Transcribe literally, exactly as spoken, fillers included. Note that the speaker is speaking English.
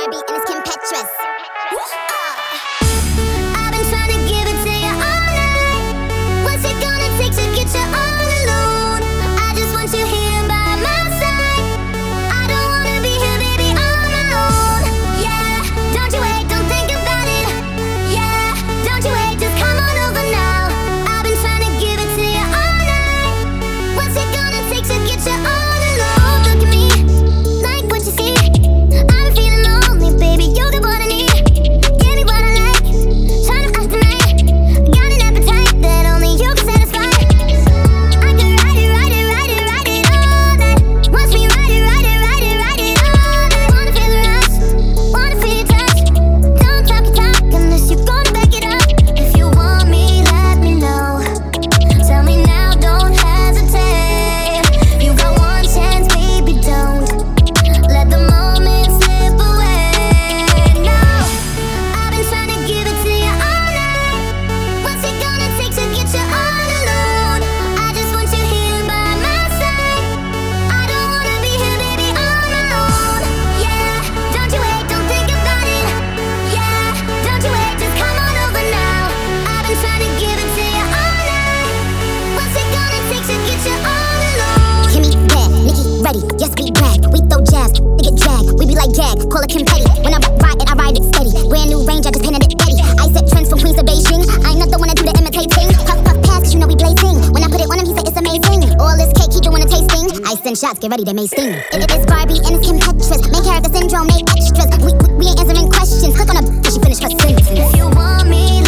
Barbie and it's Kim Petras. I've been trying to give it to you all night. What's it gonna take to get you all alone? I just want you here by my side. I don't wanna be here, baby, all alone. Yeah, don't you wait, don't think about it. Yeah, don't you wait, just come on over now. I've been trying to give it to you all night. What's it gonna take to get you all alone? Look at me, like what you see. I'm feeling lonely, baby, you're the one I need. Give me what I like, try to act tonight. Got an appetite that only you can satisfy. I can ride it, ride it, ride it, ride it all night. Watch me ride it, ride it, ride it, ride it all night. Wanna feel the rush, wanna feel your touch. Don't talk your talk unless you're gonna back it up. If you want me, let me know. Tell me now, don't hesitate. You got one chance, baby, don't let the moment slip away. No, I've been trying to give it to you all night. What's it gonna take to get you all alone? I just want you here by my side. I don't wanna be here, baby, all alone. Yeah, don't you wait, don't think about it. Yeah, don't you wait, just come on over now. I've been trying to give it to you all night. What's it gonna take to get you all alone? Kimmy bad, Nikki ready, yes we brag. We throw jabs, they get dragged. We be like gag, call it Kim Petty. When I ride it, I ride it steady. Brand new range, I just painted it ready. I set trends from Queens to Beijing. I ain't not the one to do the imitating. Puff puff pass, cause you know we blazing. When I put it on him, he said it's amazing. All this cake, he doing a tasting. I send shots, get ready, they may sting. It is Barbie and it's Kim Petras. Main character syndrome, they extras. We, we, we ain't answering questions. Click on a, she finish her sentence. If you want me,